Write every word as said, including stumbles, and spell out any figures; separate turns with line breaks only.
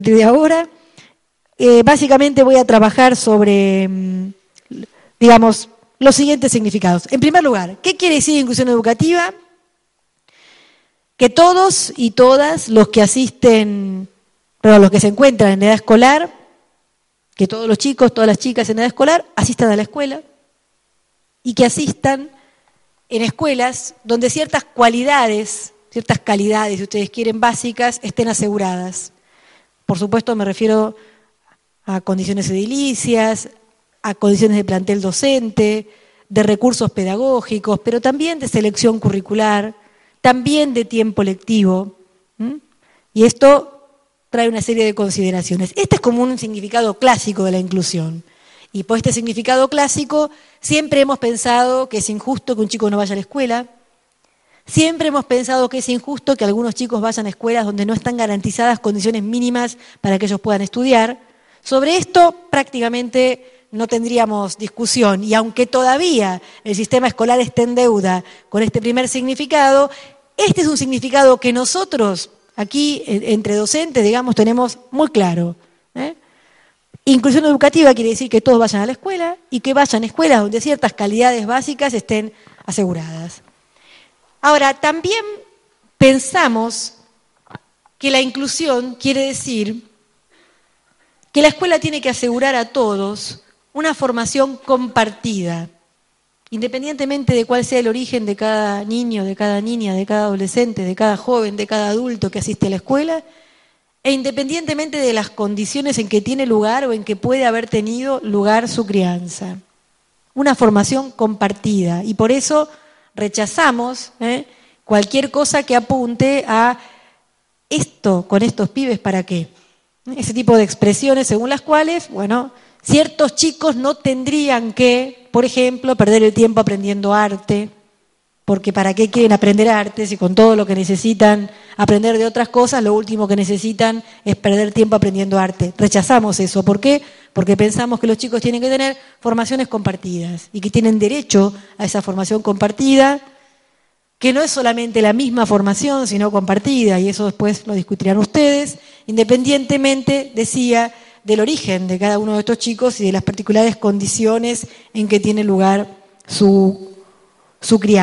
de ahora. Eh, básicamente voy a trabajar sobre, digamos, los siguientes significados. En primer lugar, ¿qué quiere decir inclusión educativa? Que todos y todas los que asisten, perdón, los que se encuentran en edad escolar, que todos los chicos, todas las chicas en edad escolar asistan a la escuela y que asistan en escuelas donde ciertas cualidades, ciertas calidades, si ustedes quieren, básicas, estén aseguradas. Por supuesto me refiero a condiciones edilicias, a condiciones de plantel docente, de recursos pedagógicos, pero también de selección curricular, también de tiempo lectivo. ¿Mm? Y esto trae una serie de consideraciones. Este es como un significado clásico de la inclusión. Y por este significado clásico siempre hemos pensado que es injusto que un chico no vaya a la escuela, siempre hemos pensado que es injusto que algunos chicos vayan a escuelas donde no están garantizadas condiciones mínimas para que ellos puedan estudiar. Sobre esto prácticamente no tendríamos discusión, y aunque todavía el sistema escolar esté en deuda con este primer significado, este es un significado que nosotros aquí, entre docentes, digamos, tenemos muy claro. ¿eh? Inclusión educativa quiere decir que todos vayan a la escuela y que vayan a escuelas donde ciertas calidades básicas estén aseguradas. Ahora, también pensamos que la inclusión quiere decir que la escuela tiene que asegurar a todos una formación compartida, independientemente de cuál sea el origen de cada niño, de cada niña, de cada adolescente, de cada joven, de cada adulto que asiste a la escuela, e independientemente de las condiciones en que tiene lugar o en que puede haber tenido lugar su crianza. Una formación compartida, y por eso rechazamos ¿eh? cualquier cosa que apunte a esto con estos pibes, ¿para qué? Ese tipo de expresiones según las cuales, bueno, ciertos chicos no tendrían que, por ejemplo, perder el tiempo aprendiendo arte, porque ¿para qué quieren aprender arte si con todo lo que necesitan aprender de otras cosas, lo último que necesitan es perder tiempo aprendiendo arte? Rechazamos eso. ¿Por qué? Porque pensamos que los chicos tienen que tener formaciones compartidas y que tienen derecho a esa formación compartida, que no es solamente la misma formación, sino compartida, y eso después lo discutirán ustedes, independientemente, decía, del origen de cada uno de estos chicos y de las particulares condiciones en que tiene lugar su, su crianza.